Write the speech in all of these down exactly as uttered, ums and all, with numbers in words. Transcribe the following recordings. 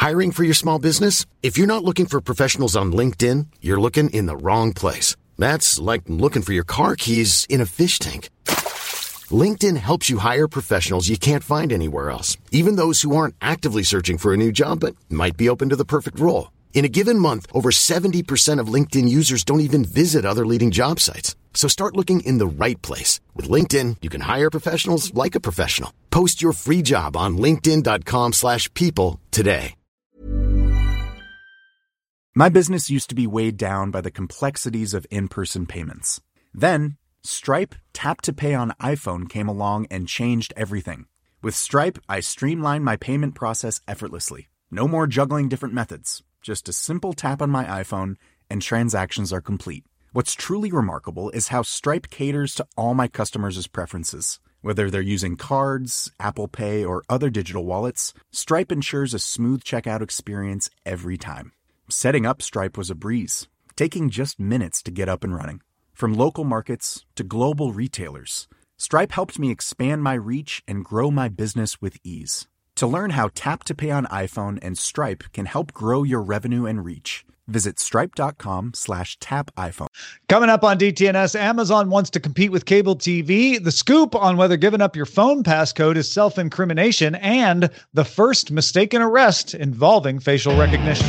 Hiring for your small business? If you're not looking for professionals on LinkedIn, you're looking in the wrong place. That's like looking for your car keys in a fish tank. LinkedIn helps you hire professionals you can't find anywhere else, even those who aren't actively searching for a new job but might be open to the perfect role. In a given month, over seventy percent of LinkedIn users don't even visit other leading job sites. So start looking in the right place. With LinkedIn, you can hire professionals like a professional. Post your free job on linkedin.com slash people today. My business used to be weighed down by the complexities of in-person payments. Then, Stripe Tap to Pay on iPhone came along and changed everything. With Stripe, I streamlined my payment process effortlessly. No more juggling different methods. Just a simple tap on my iPhone, and transactions are complete. What's truly remarkable is how Stripe caters to all my customers' preferences. Whether they're using cards, Apple Pay, or other digital wallets, Stripe ensures a smooth checkout experience every time. Setting up Stripe was a breeze, taking just minutes to get up and running. From local markets to global retailers, Stripe helped me expand my reach and grow my business with ease. To learn how Tap to Pay on iPhone and Stripe can help grow your revenue and reach, visit stripe.com slash tap iPhone. Coming up on D T N S, Amazon wants to compete with cable T V, the scoop on whether giving up your phone passcode is self-incrimination, and the first mistaken arrest involving facial recognition.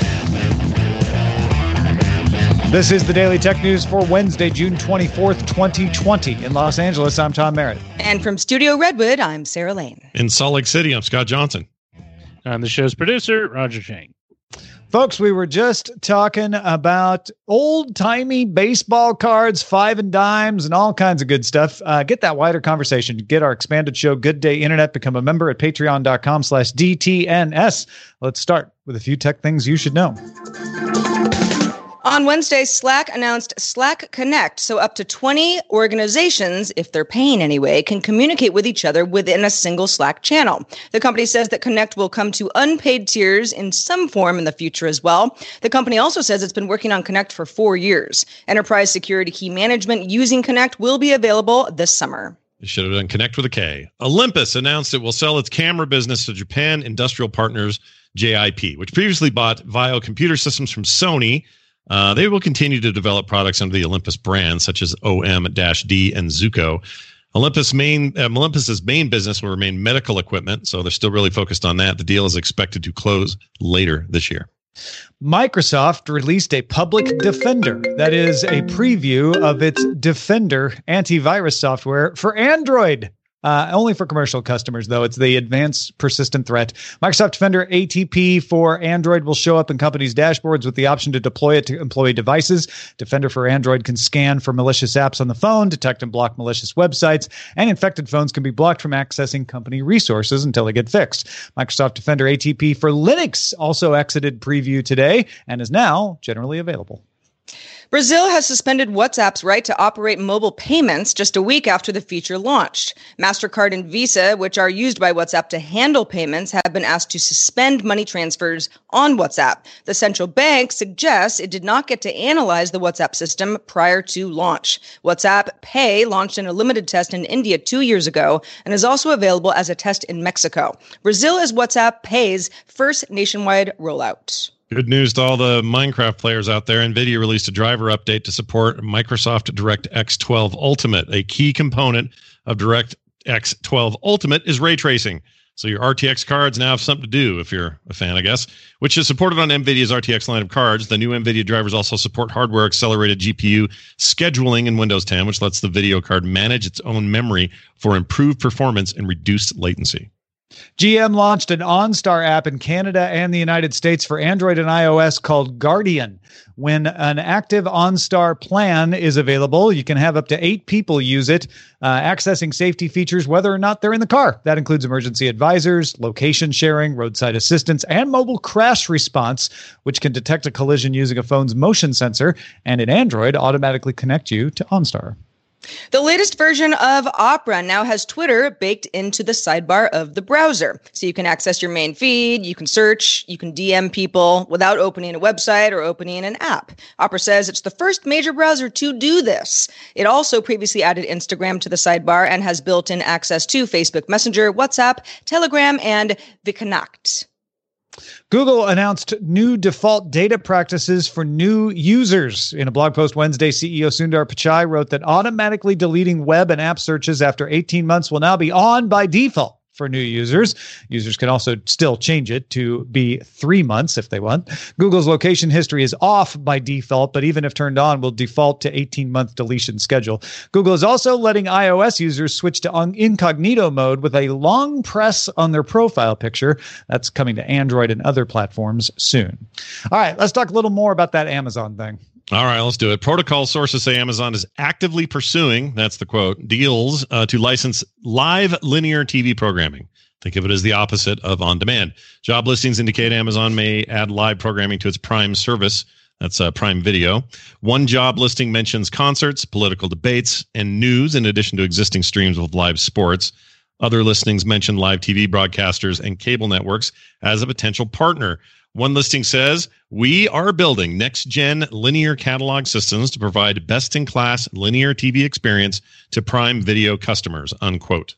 This is the Daily Tech News for Wednesday, June twenty-fourth, twenty twenty. In Los Angeles, I'm Tom Merritt. And from Studio Redwood, I'm Sarah Lane. In Salt Lake City, I'm Scott Johnson. I'm the show's producer, Roger Chang. Folks, we were just talking about old-timey baseball cards, five and dimes, and all kinds of good stuff. Uh, get that wider conversation. Get our expanded show, Good Day Internet. Become a member at patreon.com slash DTNS. Let's start with a few tech things you should know. On Wednesday, Slack announced Slack Connect, so up to twenty organizations, if they're paying anyway, can communicate with each other within a single Slack channel. The company says that Connect will come to unpaid tiers in some form in the future as well. The company also says it's been working on Connect for four years. Enterprise security key management using Connect will be available this summer. It should have done Connect with a K. Olympus announced it will sell its camera business to Japan Industrial Partners, J I P, which previously bought Vio computer systems from Sony. Uh, they will continue to develop products under the Olympus brand, such as O M D and Zuko. Olympus main, uh, Olympus's main business will remain medical equipment, so they're still really focused on that. The deal is expected to close later this year. Microsoft released a public Defender. That is a preview of its Defender antivirus software for Android. Uh, only for commercial customers, though. It's the Advanced Persistent Threat. Microsoft Defender A T P for Android will show up in companies' dashboards with the option to deploy it to employee devices. Defender for Android can scan for malicious apps on the phone, detect and block malicious websites, and infected phones can be blocked from accessing company resources until they get fixed. Microsoft Defender A T P for Linux also exited preview today and is now generally available. Brazil has suspended WhatsApp's right to operate mobile payments just a week after the feature launched. MasterCard and Visa, which are used by WhatsApp to handle payments, have been asked to suspend money transfers on WhatsApp. The central bank suggests it did not get to analyze the WhatsApp system prior to launch. WhatsApp Pay launched in a limited test in India two years ago and is also available as a test in Mexico. Brazil is WhatsApp Pay's first nationwide rollout. Good news to all the Minecraft players out there. NVIDIA released a driver update to support Microsoft DirectX twelve Ultimate. A key component of DirectX twelve Ultimate is ray tracing. So your R T X cards now have something to do, if you're a fan, I guess, which is supported on NVIDIA's R T X line of cards. The new NVIDIA drivers also support hardware-accelerated G P U scheduling in Windows ten, which lets the video card manage its own memory for improved performance and reduced latency. G M launched an OnStar app in Canada and the United States for Android and iOS called Guardian. When an active OnStar plan is available, you can have up to eight people use it, uh, accessing safety features whether or not they're in the car. That includes emergency advisors, location sharing, roadside assistance, and mobile crash response, which can detect a collision using a phone's motion sensor, and in Android, automatically connect you to OnStar. The latest version of Opera now has Twitter baked into the sidebar of the browser. So you can access your main feed, you can search, you can D M people without opening a website or opening an app. Opera says it's the first major browser to do this. It also previously added Instagram to the sidebar and has built-in access to Facebook Messenger, WhatsApp, Telegram, and Vkontakte. Google announced new default data practices for new users. In a blog post Wednesday, C E O Sundar Pichai wrote that automatically deleting web and app searches after eighteen months will now be on by default for new users. Users can also still change it to be three months if they want. Google's location history is off by default, but even if turned on, will default to eighteen-month deletion schedule. Google is also letting iOS users switch to incognito mode with a long press on their profile picture. That's coming to Android and other platforms soon. All right, let's talk a little more about that Amazon thing. All right, let's do it. Protocol sources say Amazon is actively pursuing, that's the quote, deals uh, to license live linear T V programming. Think of it as the opposite of on-demand. Job listings indicate Amazon may add live programming to its Prime service. That's uh, Prime Video. One job listing mentions concerts, political debates, and news in addition to existing streams with live sports. Other listings mention live T V broadcasters and cable networks as a potential partner. One listing says, we are building next-gen linear catalog systems to provide best-in-class linear T V experience to Prime Video customers, unquote.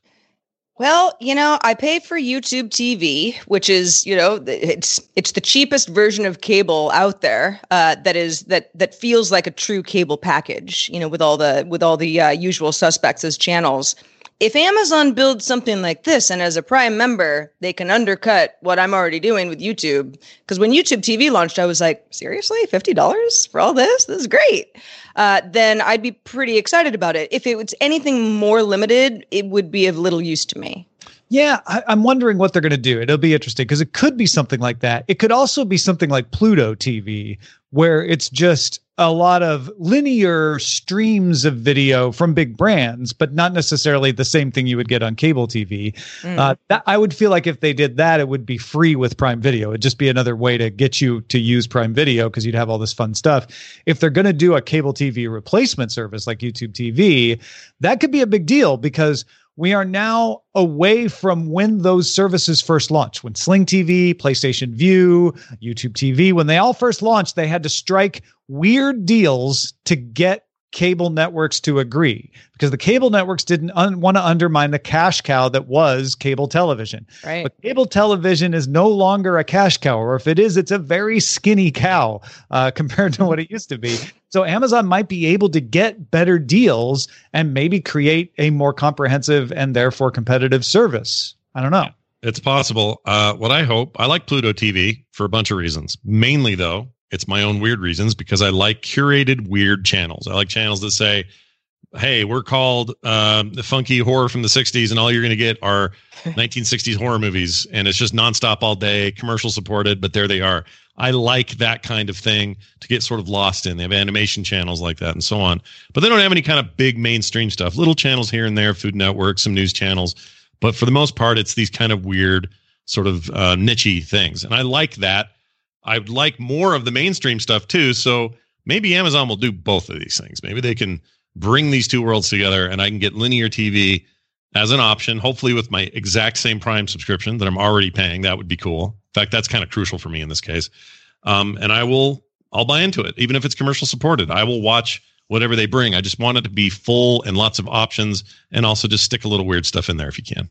Well, you know, I pay for YouTube T V, which is, you know, it's it's the cheapest version of cable out there. Uh, that is that that feels like a true cable package, you know, with all the with all the uh, usual suspects as channels. If Amazon builds something like this, and as a Prime member, they can undercut what I'm already doing with YouTube. Because when YouTube T V launched, I was like, seriously, fifty dollars for all this? This is great. Uh, then I'd be pretty excited about it. If it was anything more limited, it would be of little use to me. Yeah, I, I'm wondering what they're going to do. It'll be interesting because it could be something like that. It could also be something like Pluto T V, where it's just a lot of linear streams of video from big brands, but not necessarily the same thing you would get on cable T V. Mm. Uh, that, I would feel like if they did that, it would be free with Prime Video. It'd just be another way to get you to use Prime Video because you'd have all this fun stuff. If they're going to do a cable T V replacement service like YouTube T V, that could be a big deal because we are now away from when those services first launched. When Sling T V, PlayStation Vue, YouTube T V, when they all first launched, they had to strike weird deals to get cable networks to agree because the cable networks didn't un- want to undermine the cash cow that was cable television. Right. But cable television is no longer a cash cow, or if it is, it's a very skinny cow uh, compared to what it used to be. So Amazon might be able to get better deals and maybe create a more comprehensive and therefore competitive service. I don't know. It's possible. Uh, what I hope, I like Pluto T V for a bunch of reasons. Mainly, though, it's my own weird reasons because I like curated weird channels. I like channels that say, hey, we're called um, the funky horror from the sixties, and all you're going to get are nineteen sixties horror movies, and it's just nonstop all day, commercial supported, but there they are. I like that kind of thing to get sort of lost in. They have animation channels like that and so on, but they don't have any kind of big mainstream stuff. Little channels here and there, Food Network, some news channels, but for the most part, it's these kind of weird sort of uh, niche-y things, and I like that. I'd like more of the mainstream stuff too, so maybe Amazon will do both of these things. Maybe they can bring these two worlds together and I can get linear T V as an option, hopefully with my exact same Prime subscription that I'm already paying. That would be cool. In fact, that's kind of crucial for me in this case. Um, and I will, I'll buy into it, even if it's commercial supported. I will watch whatever they bring. I just want it to be full and lots of options, and also just stick a little weird stuff in there if you can.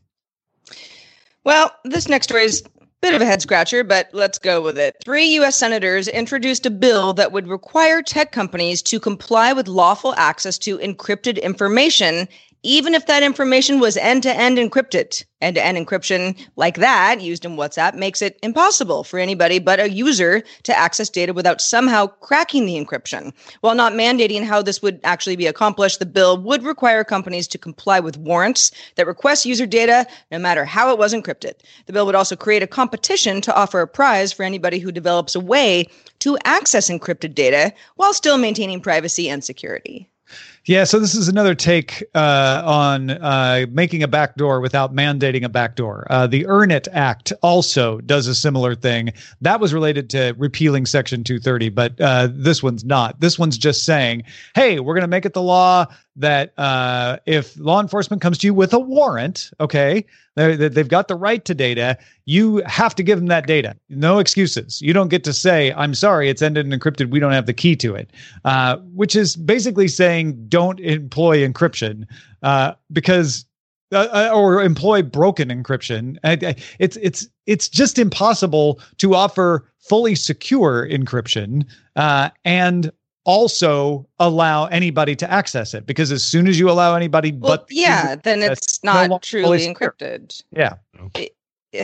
Well, this next story is bit of a head scratcher, but let's go with it. Three U S senators introduced a bill that would require tech companies to comply with lawful access to encrypted information, even if that information was end-to-end encrypted. End-to-end encryption like that, used in WhatsApp, makes it impossible for anybody but a user to access data without somehow cracking the encryption. While not mandating how this would actually be accomplished, the bill would require companies to comply with warrants that request user data, no matter how it was encrypted. The bill would also create a competition to offer a prize for anybody who develops a way to access encrypted data while still maintaining privacy and security. Yeah, so this is another take uh, on uh, making a backdoor without mandating a backdoor. Uh, the Earn It Act also does a similar thing. That was related to repealing Section two thirty, but uh, this one's not. This one's just saying, hey, we're going to make it the law that uh, if law enforcement comes to you with a warrant, okay, they've got the right to data, you have to give them that data. No excuses. You don't get to say, I'm sorry, it's ended and encrypted, we don't have the key to it, uh, which is basically saying don't employ encryption uh, because uh, or employ broken encryption. I, I, it's it's it's just impossible to offer fully secure encryption uh, and also allow anybody to access it, because as soon as you allow anybody well, but yeah, user, then it's not no truly secure. encrypted. Yeah. It,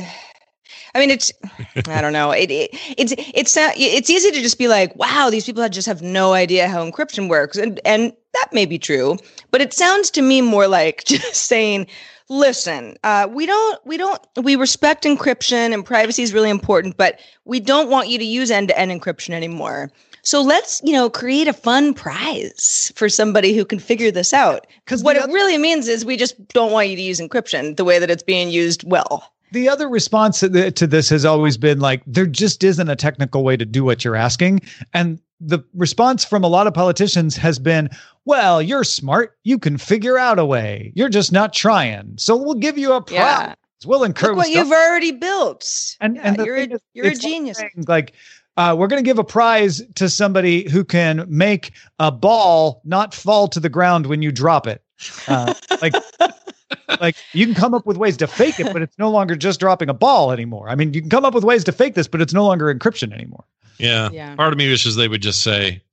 I mean, it's, I don't know. It, it it's, it's, uh, it's easy to just be like, wow, these people just have no idea how encryption works. And, and that may be true, but it sounds to me more like just saying, listen, uh, we don't, we don't, we respect encryption and privacy is really important, but we don't want you to use end-to-end encryption anymore. So let's, you know, create a fun prize for somebody who can figure this out. Because what it other- really means is we just don't want you to use encryption the way that it's being used well. The other response to, the, to this has always been like, there just isn't a technical way to do what you're asking. And the response from a lot of politicians has been, well, you're smart. You can figure out a way. You're just not trying. So we'll give you a prize. Yeah. We'll encourage what you've already built. And, yeah, and you're a, is, you're a genius. Like, like uh, we're going to give a prize to somebody who can make a ball not fall to the ground when you drop it. Uh, like, like you can come up with ways to fake it, but it's no longer just dropping a ball anymore. I mean, you can come up with ways to fake this, but it's no longer encryption anymore. Yeah. yeah. Part of me wishes they would just say,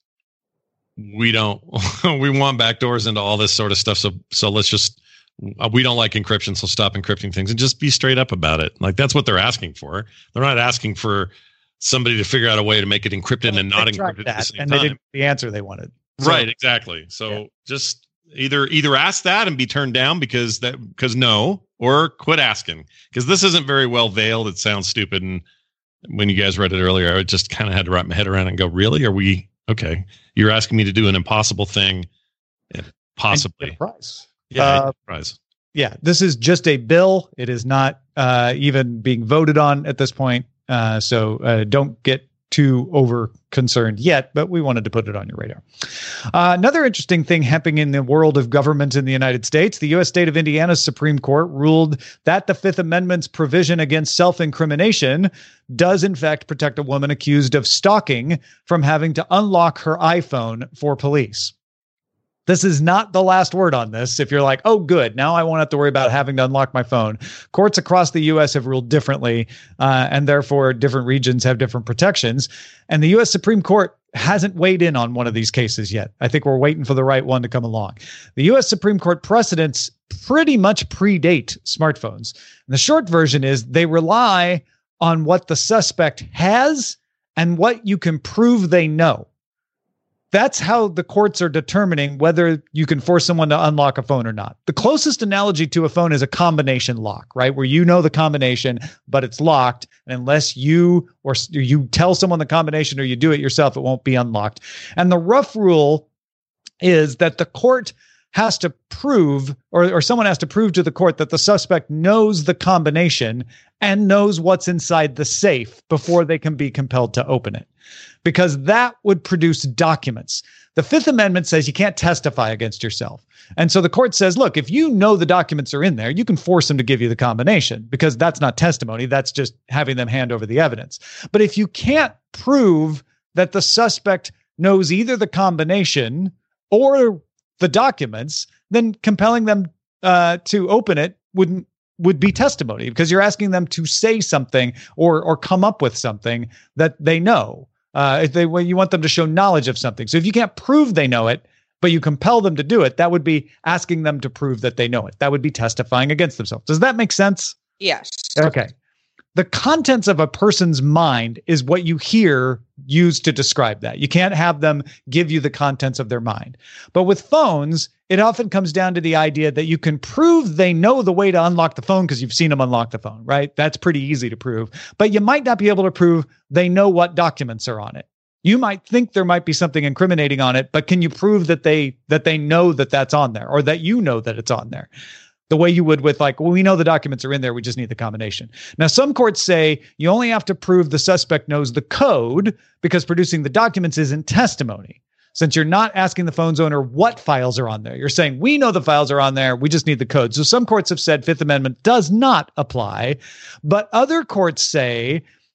we don't, we want backdoors into all this sort of stuff. So, so let's just, uh, we don't like encryption. So stop encrypting things and just be straight up about it. Like that's what they're asking for. They're not asking for somebody to figure out a way to make it encrypted well, and not encrypted that, at the same and time. They didn't get the answer they wanted. So, right. Exactly. So yeah. just either, either ask that and be turned down because that, because no, or quit asking, because this isn't very well veiled. It sounds stupid. And when you guys read it earlier, I just kind of had to wrap my head around it and go, really? Are we okay? You're asking me to do an impossible thing. Yeah, possibly. Prize. Yeah. Uh, prize. Yeah. This is just a bill. It is not uh, even being voted on at this point. Uh, so uh, don't get too over concerned yet, but we wanted to put it on your radar. Uh, another interesting thing happening in the world of government in the United States, the U S state of Indiana's Supreme Court ruled that the Fifth Amendment's provision against self-incrimination does in fact protect a woman accused of stalking from having to unlock her iPhone for police. This is not the last word on this. If you're like, oh, good, now I won't have to worry about having to unlock my phone. Courts across the U S have ruled differently, uh, and therefore different regions have different protections. And the U S Supreme Court hasn't weighed in on one of these cases yet. I think we're waiting for the right one to come along. The U S Supreme Court precedents pretty much predate smartphones. And the short version is they rely on what the suspect has and what you can prove they know. That's how the courts are determining whether you can force someone to unlock a phone or not. The closest analogy to a phone is a combination lock, right? Where you know the combination, but it's locked. And unless you or you tell someone the combination or you do it yourself, it won't be unlocked. And the rough rule is that the court has to prove, or, or someone has to prove to the court that the suspect knows the combination and knows what's inside the safe before they can be compelled to open it. Because that would produce documents. The Fifth Amendment says you can't testify against yourself. And so the court says, look, if you know the documents are in there, you can force them to give you the combination, because that's not testimony. That's just having them hand over the evidence. But if you can't prove that the suspect knows either the combination or the documents, then compelling them uh, to open it wouldn't would be testimony, because you're asking them to say something or or come up with something that they know. Uh, if they, well, you want them to show knowledge of something. So if you can't prove they know it, but you compel them to do it, that would be asking them to prove that they know it. That would be testifying against themselves. Does that make sense? Yes. Okay. The contents of a person's mind is what you hear used to describe that. You can't have them give you the contents of their mind. But with phones, it often comes down to the idea that you can prove they know the way to unlock the phone because you've seen them unlock the phone, right? That's pretty easy to prove. But you might not be able to prove they know what documents are on it. You might think there might be something incriminating on it, but can you prove that they that they know that that's on there, or that you know that it's on there? The way you would with like, well, we know the documents are in there, we just need the combination. Now, some courts say you only have to prove the suspect knows the code because producing the documents isn't testimony. Since you're not asking the phone's owner what files are on there, you're saying, we know the files are on there, we just need the code. So some courts have said Fifth Amendment does not apply, but other courts say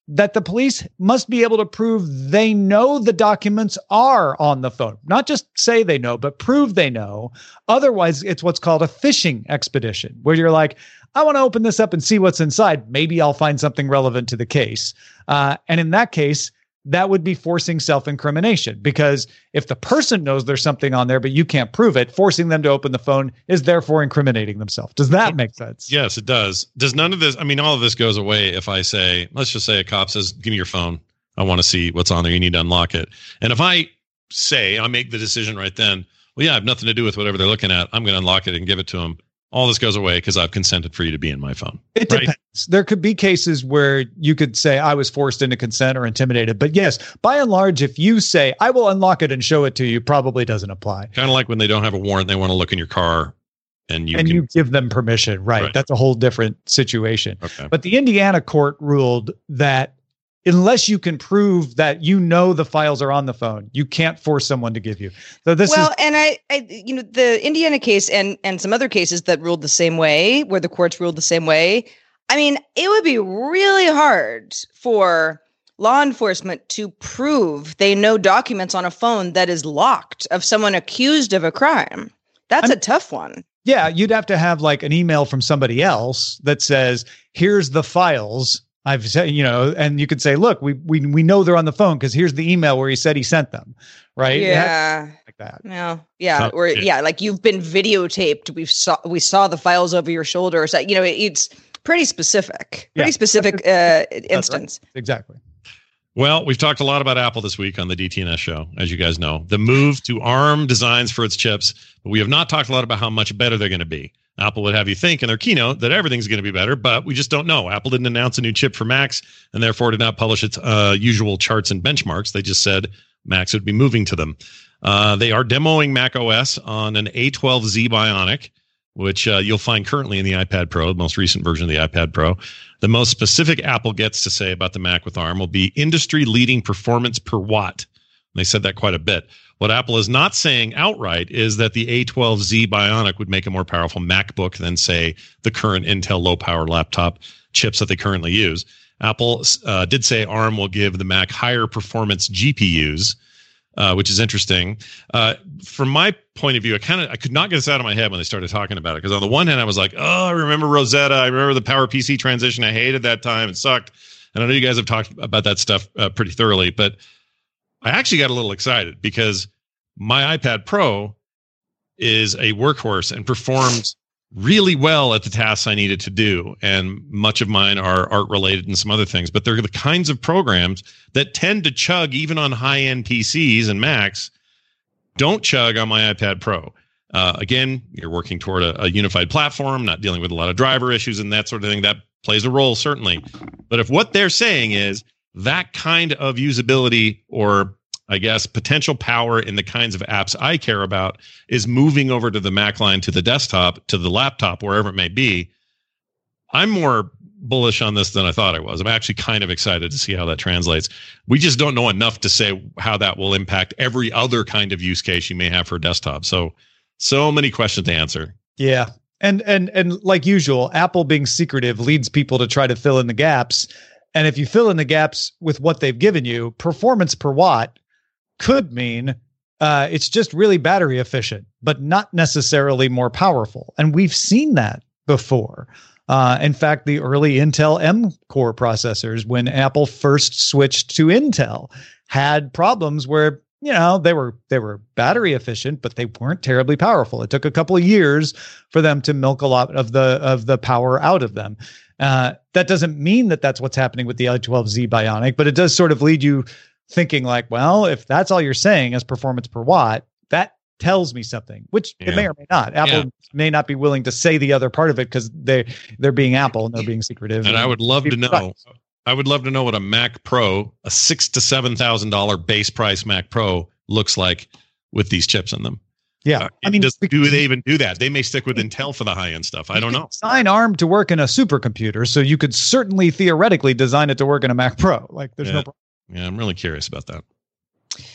that the police must be able to prove they know the documents are on the phone. Not just say they know, but prove they know. Otherwise, it's what's called a fishing expedition, where you're like, I want to open this up and see what's inside. Maybe I'll find something relevant to the case. Uh, and in that case, that would be forcing self-incrimination, because if the person knows there's something on there, but you can't prove it, forcing them to open the phone is therefore incriminating themselves. Does that make sense? Yes, it does. Does none of this, I mean, all of this goes away if I say, let's just say a cop says, give me your phone. I want to see what's on there. You need to unlock it. And if I say, I make the decision right then, well, yeah, I have nothing to do with whatever they're looking at. I'm going to unlock it and give it to them. All this goes away because I've consented for you to be in my phone. It right? depends. There could be cases where you could say I was forced into consent or intimidated. But yes, by and large, if you say I will unlock it and show it to you, probably doesn't apply. Kind of like when they don't have a warrant, they want to look in your car and you and can, you give them permission. Right. Right. That's a whole different situation. Okay. But the Indiana court ruled that unless you can prove that you know the files are on the phone, you can't force someone to give you. So this well, is and I, I, you know, the Indiana case and and some other cases that ruled the same way, where the courts ruled the same way. I mean, it would be really hard for law enforcement to prove they know documents on a phone that is locked of someone accused of a crime. That's I'm, a tough one. Yeah, you'd have to have like an email from somebody else that says, "Here's the files." I've said, you know, and you could say, look, we we we know they're on the phone because here's the email where he said he sent them, right? Yeah, like that. Yeah, yeah, Oh, or yeah. yeah, like you've been videotaped. We saw we saw the files over your shoulder. So, you know, it, it's pretty specific, pretty Yeah. specific uh, instance. Right. Exactly. Well, we've talked a lot about Apple this week on the D T N S show, as you guys know. The move to ARM designs for its chips, but we have not talked a lot about how much better they're going to be. Apple would have you think in their keynote that everything's going to be better, but we just don't know. Apple didn't announce a new chip for Macs and therefore did not publish its uh, usual charts and benchmarks. They just said Macs would be moving to them. Uh, they are demoing Mac O S on an A twelve Z Bionic, which uh, you'll find currently in the iPad Pro, the most recent version of the iPad Pro. The most specific Apple gets to say about the Mac with ARM will be industry-leading performance per watt. And they said that quite a bit. What Apple is not saying outright is that the A twelve Z Bionic would make a more powerful MacBook than, say, the current Intel low-power laptop chips that they currently use. Apple uh, did say ARM will give the Mac higher performance G P Us, uh, which is interesting. Uh, from my point of view, I kind of I could not get this out of my head when they started talking about it, because on the one hand, I was like, oh, I remember Rosetta. I remember the PowerPC transition. I hated that time. It sucked. And I know you guys have talked about that stuff uh, pretty thoroughly, but I actually got a little excited because my iPad Pro is a workhorse and performs really well at the tasks I needed to do. And much of mine are art related and some other things, but they're the kinds of programs that tend to chug even on high-end P Cs and Macs, don't chug on my iPad Pro. Uh, again, you're working toward a, a unified platform, not dealing with a lot of driver issues and that sort of thing. That plays a role, certainly. But if what they're saying is that kind of usability, or I guess potential power in the kinds of apps I care about, is moving over to the Mac line, to the desktop, to the laptop, wherever it may be, I'm more bullish on this than I thought I was. I'm actually kind of excited to see how that translates. We just don't know enough to say how that will impact every other kind of use case you may have for a desktop. So, so many questions to answer. Yeah. And, and, and like usual, Apple being secretive leads people to try to fill in the gaps. And if you fill in the gaps with what they've given you, performance per watt could mean uh, it's just really battery efficient, but not necessarily more powerful. And we've seen that before. Uh, in fact, the early Intel M core processors, when Apple first switched to Intel, had problems where, you know, they were they were battery efficient, but they weren't terribly powerful. It took a couple of years for them to milk a lot of the of the power out of them. Uh, that doesn't mean that that's what's happening with the A twelve Z Bionic, but it does sort of lead you thinking like, well, if that's all you're saying as performance per watt, that tells me something, which Yeah. it may or may not. Apple Yeah. may not be willing to say the other part of it because they they're being Apple and they're being secretive. And I would love to people know. right. I would love to know what a Mac Pro, a six to seven thousand dollar base price Mac Pro, looks like with these chips in them. Yeah, Uh, I mean, does, because do they even do that? They may stick with Intel for the high end stuff. I don't know. design ARM to work in a supercomputer, so you could certainly theoretically design it to work in a Mac Pro. Like, there's Yeah. no problem. Yeah, I'm really curious about that.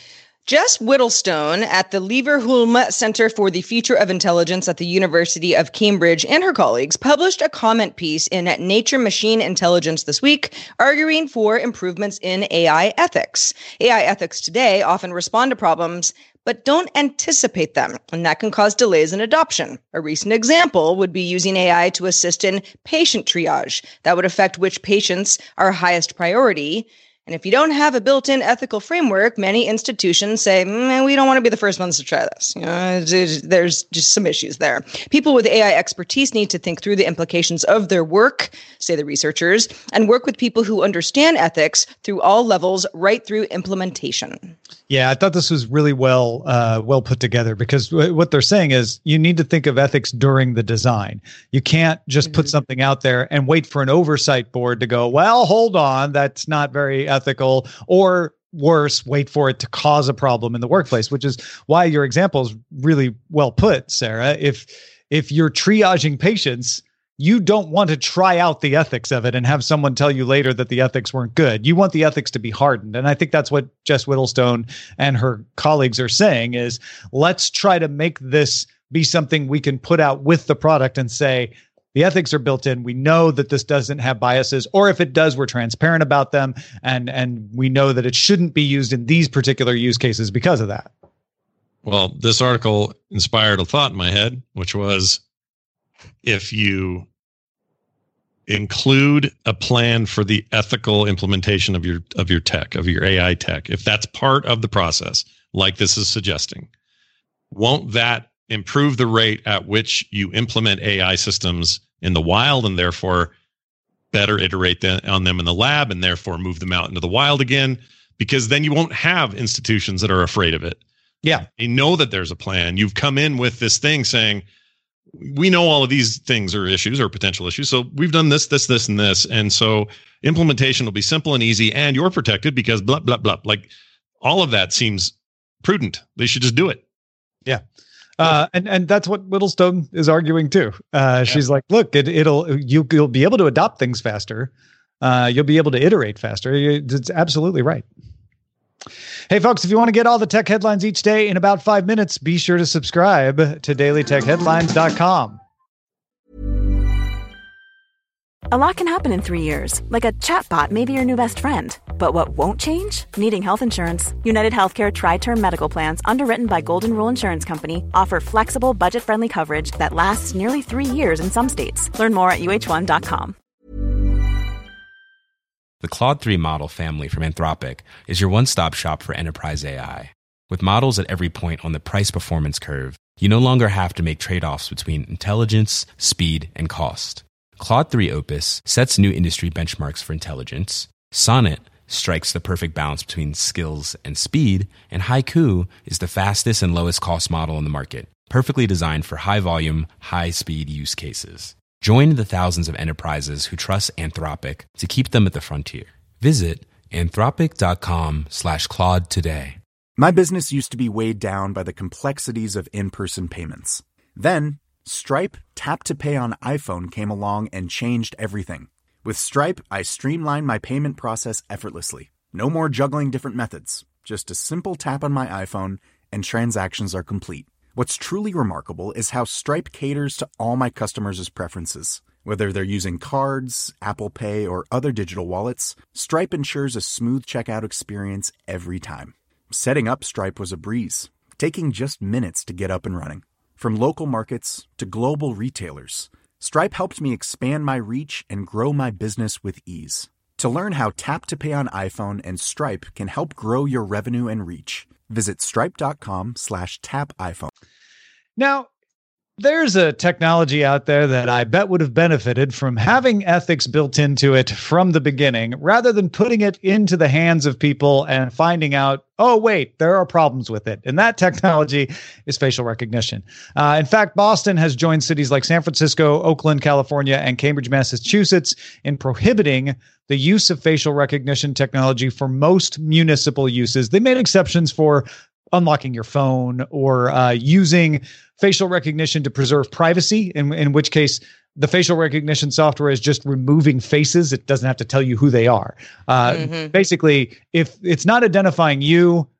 Jess Whittlestone at the Leverhulme Center for the Future of Intelligence at the University of Cambridge and her colleagues published a comment piece in Nature Machine Intelligence this week, arguing for improvements in A I ethics. A I ethics today often respond to problems, but don't anticipate them, and that can cause delays in adoption. A recent example would be using A I to assist in patient triage. That would affect which patients are highest priority. And if you don't have a built-in ethical framework, many institutions say, mm, we don't want to be the first ones to try this. You know, there's just some issues there. People with A I expertise need to think through the implications of their work, say the researchers, and work with people who understand ethics through all levels, right through implementation. Yeah, I thought this was really well uh, well put together, because w- what they're saying is you need to think of ethics during the design. You can't just mm-hmm. put something out there and wait for an oversight board to go, well, hold on, that's not very ethical, or worse, wait for it to cause a problem in the workplace, which is why your example is really well put, Sarah. If if you're triaging patients, you don't want to try out the ethics of it and have someone tell you later that the ethics weren't good. You want the ethics to be hardened. And I think that's what Jess Whittlestone and her colleagues are saying is, let's try to make this be something we can put out with the product and say, the ethics are built in. We know that this doesn't have biases, or if it does, we're transparent about them. And, and we know that it shouldn't be used in these particular use cases because of that. Well, this article inspired a thought in my head, which was, if you include a plan for the ethical implementation of your of your tech, of your A I tech, if that's part of the process, like this is suggesting, won't that improve the rate at which you implement A I systems in the wild, and therefore better iterate the, on them in the lab, and therefore move them out into the wild again? Because then you won't have institutions that are afraid of it. Yeah. They know that there's a plan. You've come in with this thing saying, we know all of these things are issues or potential issues. So we've done this, this, this, and this. And so implementation will be simple and easy, and you're protected because blah, blah, blah. Like, all of that seems prudent. They should just do it. Yeah. Uh, and, and that's what Whittlestone is arguing too. Uh, yeah. She's like, look, it, it'll, you, you'll be able to adopt things faster. Uh, you'll be able to iterate faster. It's absolutely right. Hey, folks, if you want to get all the tech headlines each day in about five minutes, be sure to subscribe to daily tech headlines dot com. A lot can happen in three years, like a chatbot may be your new best friend. But what won't change? Needing health insurance. United Healthcare Tri-Term Medical Plans, underwritten by Golden Rule Insurance Company, offer flexible, budget-friendly coverage that lasts nearly three years in some states. Learn more at U H one dot com. The Claude three model family from Anthropic is your one-stop shop for enterprise A I. With models at every point on the price-performance curve, you no longer have to make trade-offs between intelligence, speed, and cost. Claude three Opus sets new industry benchmarks for intelligence. Sonnet strikes the perfect balance between skills and speed. And Haiku is the fastest and lowest cost model in the market, perfectly designed for high-volume, high-speed use cases. Join the thousands of enterprises who trust Anthropic to keep them at the frontier. Visit anthropic.com slash Claude today. My business used to be weighed down by the complexities of in-person payments. Then, Stripe Tap to Pay on iPhone came along and changed everything. With Stripe, I streamlined my payment process effortlessly. No more juggling different methods. Just a simple tap on my iPhone and transactions are complete. What's truly remarkable is how Stripe caters to all my customers' preferences. Whether they're using cards, Apple Pay, or other digital wallets, Stripe ensures a smooth checkout experience every time. Setting up Stripe was a breeze, taking just minutes to get up and running. From local markets to global retailers, Stripe helped me expand my reach and grow my business with ease. To learn how Tap to Pay on iPhone and Stripe can help grow your revenue and reach, visit stripe.com slash tap iPhone. Now, there's a technology out there that I bet would have benefited from having ethics built into it from the beginning, rather than putting it into the hands of people and finding out, oh, wait, there are problems with it. And that technology is facial recognition. Uh, in fact, Boston has joined cities like San Francisco, Oakland, California, and Cambridge, Massachusetts in prohibiting the use of facial recognition technology for most municipal uses. They made exceptions for unlocking your phone or uh, using facial recognition to preserve privacy, in, in which case the facial recognition software is just removing faces. It doesn't have to tell you who they are. Uh, mm-hmm. Basically, if it's not identifying you,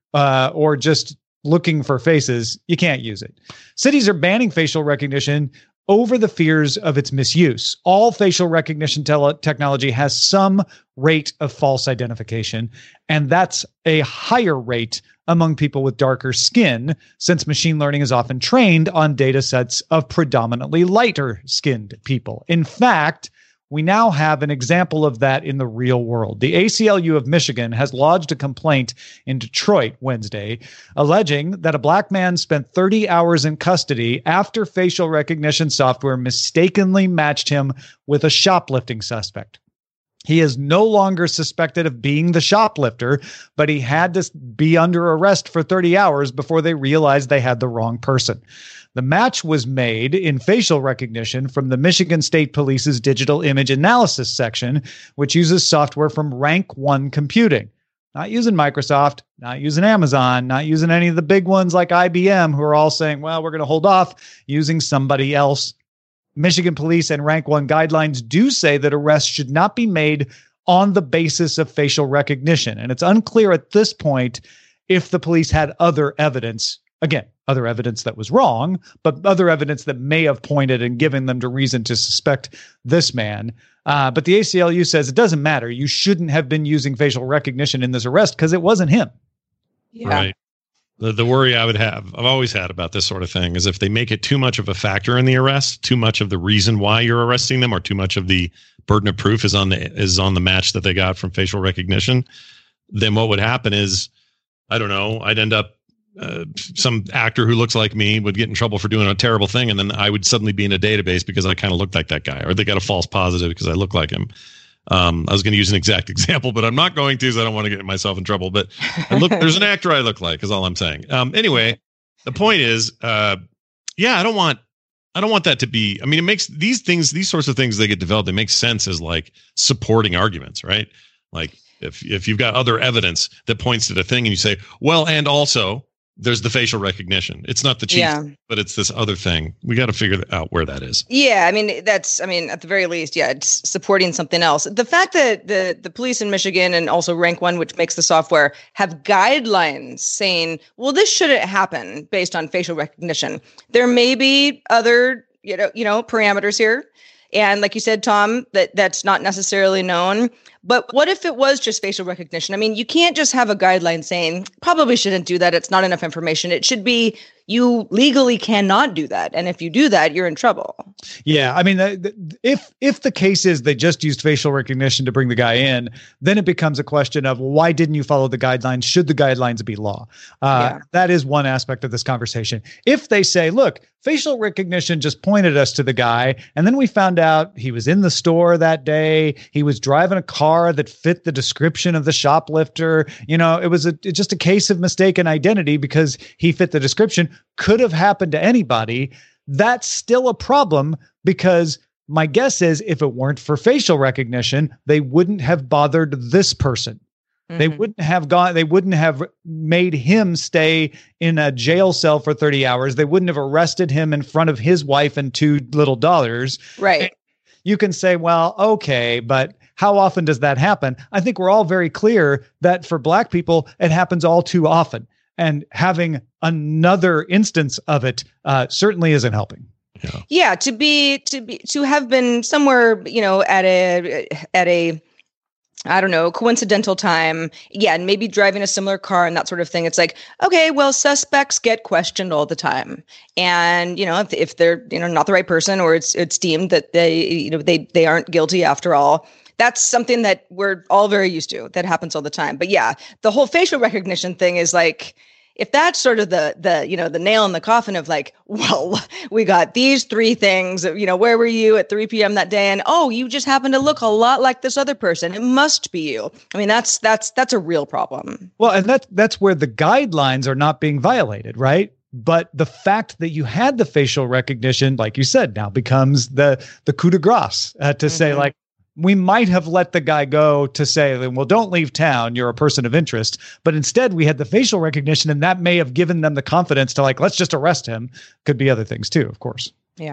uh, or just looking for faces, you can't use it. Cities are banning facial recognition over the fears of its misuse. All facial recognition tele- technology has some rate of false identification, and that's a higher rate among people with darker skin, since machine learning is often trained on data sets of predominantly lighter skinned people. In fact, we now have an example of that in the real world. The A C L U of Michigan has lodged a complaint in Detroit Wednesday, alleging that a black man spent thirty hours in custody after facial recognition software mistakenly matched him with a shoplifting suspect. He is no longer suspected of being the shoplifter, but he had to be under arrest for thirty hours before they realized they had the wrong person. The match was made in facial recognition from the Michigan State Police's digital image analysis section, which uses software from Rank One Computing. Not using Microsoft, not using Amazon, not using any of the big ones like I B M, who are all saying, well, we're going to hold off, using somebody else. Michigan Police and Rank One guidelines do say that arrests should not be made on the basis of facial recognition. And it's unclear at this point if the police had other evidence. Again, other evidence that was wrong, but other evidence that may have pointed and given them to reason to suspect this man. Uh, but the A C L U says it doesn't matter. You shouldn't have been using facial recognition in this arrest because it wasn't him. Yeah. Right. The, the worry I would have, I've always had about this sort of thing, is if they make it too much of a factor in the arrest, too much of the reason why you're arresting them, or too much of the burden of proof is on the is on the match that they got from facial recognition, then what would happen is, I don't know, I'd end up Uh, some actor who looks like me would get in trouble for doing a terrible thing, and then I would suddenly be in a database because I kind of looked like that guy, or they got a false positive because I look like him. Um, I was going to use an exact example, but I'm not going to, so I don't want to get myself in trouble. But I look, there's an actor I look like, is all I'm saying. Um, anyway, the point is, uh, yeah, I don't want, I don't want that to be. I mean, it makes these things, these sorts of things, they get developed. It makes sense as like supporting arguments, right? Like if if you've got other evidence that points to the thing, and you say, well, and also, there's the facial recognition. It's not the chief, yeah. but it's this other thing. We got to figure out where that is. Yeah, I mean, that's, I mean, at the very least, yeah, it's supporting something else. The fact that the, the police in Michigan and also Rank One, which makes the software, have guidelines saying, well, this shouldn't happen based on facial recognition. There may be other, you know, you know, parameters here. And like you said, Tom, that that's not necessarily known. But what if it was just facial recognition? I mean, you can't just have a guideline saying probably shouldn't do that. It's not enough information. It should be you legally cannot do that. And if you do that, you're in trouble. Yeah. I mean, if if the case is they just used facial recognition to bring the guy in, then it becomes a question of, well, why didn't you follow the guidelines? Should the guidelines be law? Uh, yeah. That is one aspect of this conversation. If they say, look, facial recognition just pointed us to the guy, and then we found out he was in the store that day, he was driving a car that fit the description of the shoplifter. You know, it was a, just a case of mistaken identity because he fit the description. Could have happened to anybody. That's still a problem, because my guess is if it weren't for facial recognition, they wouldn't have bothered this person. Mm-hmm. They wouldn't have gone, they wouldn't have made him stay in a jail cell for thirty hours. They wouldn't have arrested him in front of his wife and two little daughters. Right. And you can say, well, okay, but how often does that happen? I think we're all very clear that for Black people, it happens all too often. And having another instance of it uh, certainly isn't helping. Yeah. yeah, to be to be to have been somewhere, you know, at a at a I don't know, coincidental time. Yeah, and maybe driving a similar car and that sort of thing. It's like, okay, well, suspects get questioned all the time. And, you know, if, if they're, you know, not the right person, or it's it's deemed that they, you know, they they aren't guilty after all. That's something that we're all very used to. That happens all the time. But yeah, the whole facial recognition thing is like, if that's sort of the, the, you know, the nail in the coffin of like, well, we got these three things, you know, where were you at three p.m. that day? And, oh, you just happen to look a lot like this other person. It must be you. I mean, that's, that's, that's a real problem. Well, and that's, that's where the guidelines are not being violated, right? But the fact that you had the facial recognition, like you said, now becomes the, the coup de grace uh, to mm-hmm. say like, we might have let the guy go to say, well, don't leave town. You're a person of interest. But instead, we had the facial recognition, and that may have given them the confidence to like, let's just arrest him. Could be other things too, of course. Yeah.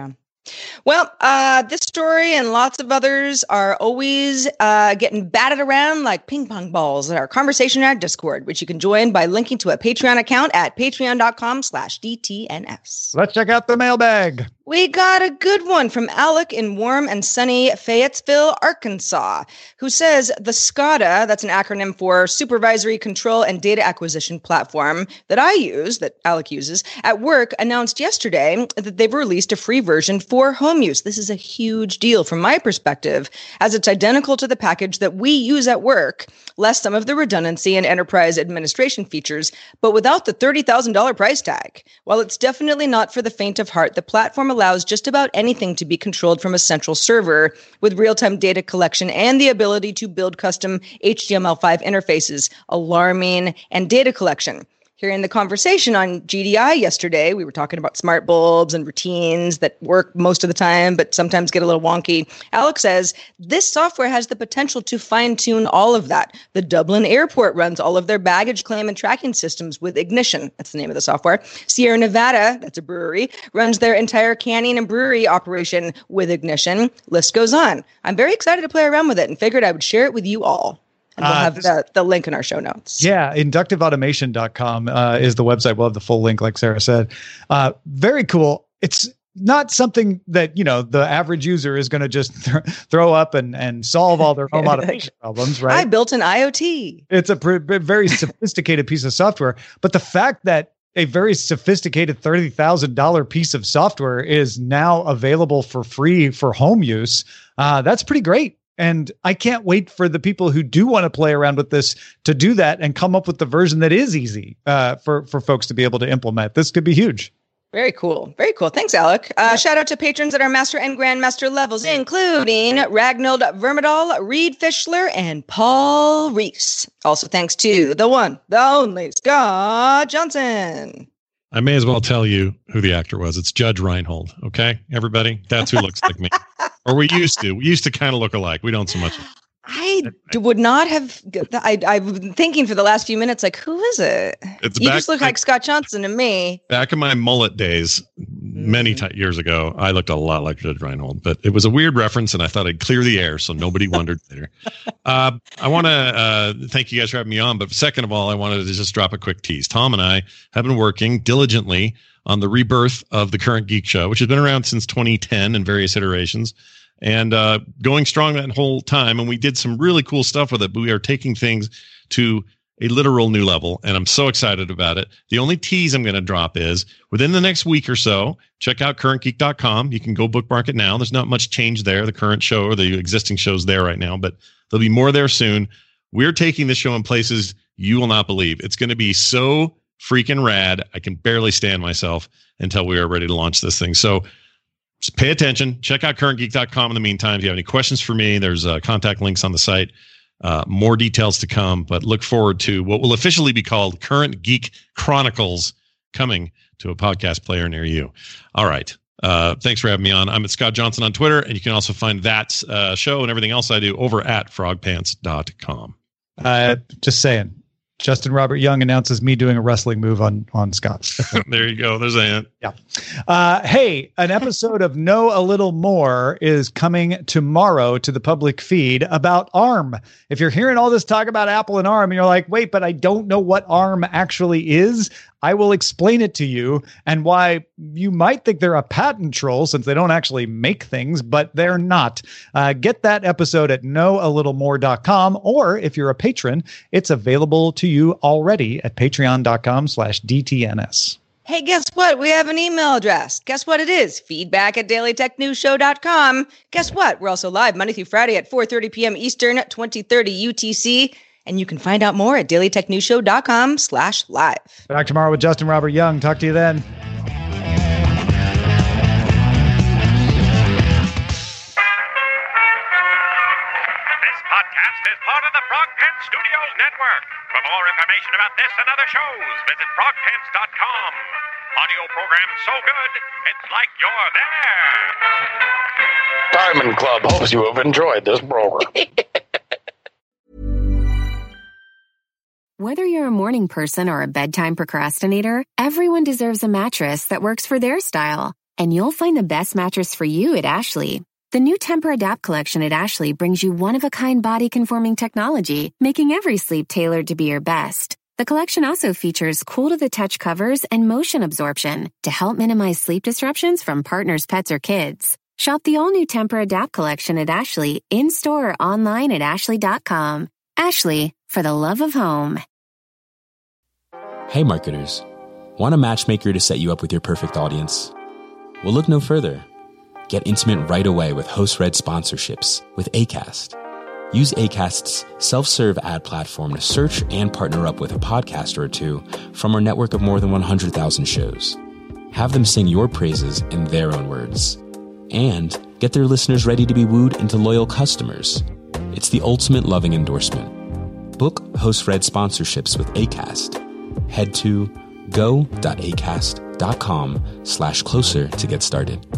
Well, uh, this story and lots of others are always uh, getting batted around like ping pong balls at our conversation at Discord, which you can join by linking to a Patreon account at patreon.com slash DTNS. Let's check out the mailbag. We got a good one from Alec in warm and sunny Fayetteville, Arkansas, who says the SCADA, that's an acronym for Supervisory Control and Data Acquisition Platform that I use, that Alec uses, at work, announced yesterday that they've released a free version for home use. This is a huge deal from my perspective, as it's identical to the package that we use at work, less some of the redundancy and enterprise administration features, but without the thirty thousand dollars price tag. While it's definitely not for the faint of heart, the platform allows just about anything to be controlled from a central server with real-time data collection and the ability to build custom H T M L five interfaces, alarming, and data collection. Hearing the conversation on G D I yesterday, we were talking about smart bulbs and routines that work most of the time, but sometimes get a little wonky. Alex says, this software has the potential to fine-tune all of that. The Dublin Airport runs all of their baggage claim and tracking systems with Ignition. That's the name of the software. Sierra Nevada, that's a brewery, runs their entire canning and brewery operation with Ignition. List goes on. I'm very excited to play around with it and figured I would share it with you all. And we'll have uh, the, the link in our show notes. Yeah, inductive automation dot com uh, is the website. We'll have the full link, like Sarah said. Uh, very cool. It's not something that, you know, the average user is going to just th- throw up and, and solve all their home automation problems, right? I built an I O T. It's a pr- very sophisticated piece of software. But the fact that a very sophisticated thirty thousand dollars piece of software is now available for free for home use, uh, that's pretty great. And I can't wait for the people who do want to play around with this to do that and come up with the version that is easy uh, for, for folks to be able to implement. This could be huge. Very cool. Very cool. Thanks, Alec. Uh, yeah. Shout out to patrons at our Master and Grandmaster levels, including Ragnold Vermidal, Reed Fischler, and Paul Reese. Also thanks to the one, the only Scott Johnson. I may as well tell you who the actor was. It's Judge Reinhold. Okay, everybody? That's who looks like me. Or we used to. We used to kind of look alike. We don't so much. I would not have. I, I've been thinking for the last few minutes, like, who is it? It's you back, just look like Scott Johnson to me. Back in my mullet days, many t- years ago, I looked a lot like Judge Reinhold, but it was a weird reference, and I thought I'd clear the air so nobody wondered later. Uh, I want to uh, thank you guys for having me on, but second of all, I wanted to just drop a quick tease. Tom and I have been working diligently on the rebirth of the Current Geek Show, which has been around since twenty ten in various iterations. And uh, going strong that whole time. And we did some really cool stuff with it, but we are taking things to a literal new level. And I'm so excited about it. The only tease I'm going to drop is within the next week or so, check out current geek dot com. You can go bookmark it now. There's not much change there. The current show or the existing show's there right now, but there'll be more there soon. We're taking this show in places you will not believe. It's going to be so freaking rad. I can barely stand myself until we are ready to launch this thing. So just pay attention. Check out current geek dot com in the meantime. If you have any questions for me, there's uh, contact links on the site. Uh, more details to come, but look forward to what will officially be called Current Geek Chronicles coming to a podcast player near you. All right. Uh, thanks for having me on. I'm at Scott Johnson on Twitter, and you can also find that uh, show and everything else I do over at frog pants dot com. Uh, just saying. Justin Robert Young announces me doing a wrestling move on, on Scott. There you go. There's a hint. Yeah. Uh, hey, an episode of Know a Little More is coming tomorrow to the public feed about ARM. If you're hearing all this talk about Apple and ARM, and you're like, wait, but I don't know what ARM actually is, I will explain it to you and why you might think they're a patent troll since they don't actually make things, but they're not. Uh, get that episode at know a little more dot com, or if you're a patron, it's available to you already at patreon dot com slash D T N S. Hey, guess what? We have an email address. Guess what it is? Feedback at daily tech news show dot com. Guess what? We're also live Monday through Friday at four thirty p.m. Eastern, twenty thirty U T C. And you can find out more at daily tech news show dot com slash live. Back tomorrow with Justin Robert Young. Talk to you then. This podcast is part of the Frog Pants Studios Network. For more information about this and other shows, visit frog pants dot com. Audio program so good, it's like you're there. Diamond Club hopes you have enjoyed this program. Whether you're a morning person or a bedtime procrastinator, everyone deserves a mattress that works for their style. And you'll find the best mattress for you at Ashley. The new Temper-Adapt collection at Ashley brings you one-of-a-kind body-conforming technology, making every sleep tailored to be your best. The collection also features cool-to-the-touch covers and motion absorption to help minimize sleep disruptions from partners, pets, or kids. Shop the all-new Temper-Adapt collection at Ashley, in-store or online at ashley dot com. Ashley, for the love of home. Hey marketers, want a matchmaker to set you up with your perfect audience? Well, look no further. Get intimate right away with host-read sponsorships with Acast. Use Acast's self-serve ad platform to search and partner up with a podcaster or two from our network of more than one hundred thousand shows. Have them sing your praises in their own words. And get their listeners ready to be wooed into loyal customers. It's the ultimate loving endorsement. Book host-read sponsorships with Acast. Head to go.acast.com slash closer to get started.